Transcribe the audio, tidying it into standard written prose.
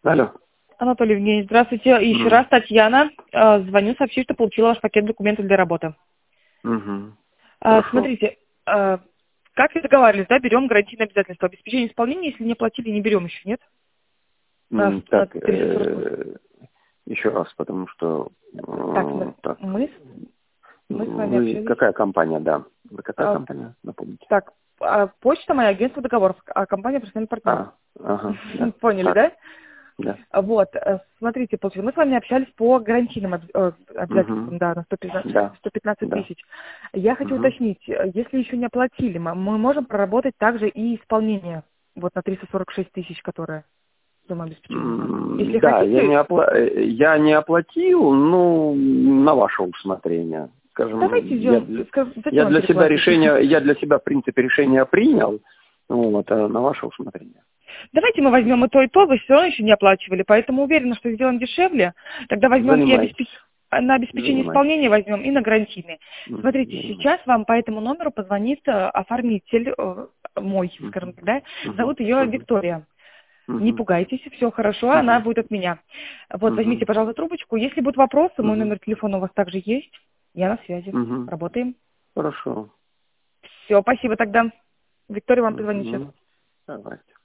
Алло. Анатолий Евгеньевич, здравствуйте. Еще раз Татьяна. Звоню сообщить, что получила ваш пакет документов для работы. Смотрите, как и договаривались, да, берем гарантийное обязательство. Обеспечение исполнения, если не оплатили, не берем еще, нет? Так, еще раз, потому что... Так, мы с вами общались. Какая компания, да? Вы какая компания, напомните? Так, почта моя, агентство договоров, а компания профессиональный партнер. Да. Поняли, да? Да. Вот, смотрите, мы с вами общались по гарантийным обязательствам, да, на 115 тысяч. Я хочу уточнить, если еще не оплатили, мы можем проработать также и исполнение, вот на 346 тысяч, которое сумма обеспечения. Если да, хотите... я не оплатил, ну, на ваше усмотрение. Скажем, давайте сделаем, я для себя, в принципе, решение принял, вот, а на ваше усмотрение. Давайте мы возьмем и то, вы все равно еще не оплачивали, поэтому уверена, что сделаем дешевле. Тогда возьмем на обеспечение исполнения возьмем и на гарантийные. Смотрите, сейчас вам по этому номеру позвонит оформитель мой, скажем так, да? Зовут ее Виктория. Не пугайтесь, все хорошо, она будет от меня. Вот, возьмите, пожалуйста, трубочку. Если будут вопросы, мой номер телефона у вас также есть. Я на связи. Работаем. Хорошо. Все, спасибо тогда. Виктория вам позвонит сейчас. Давайте.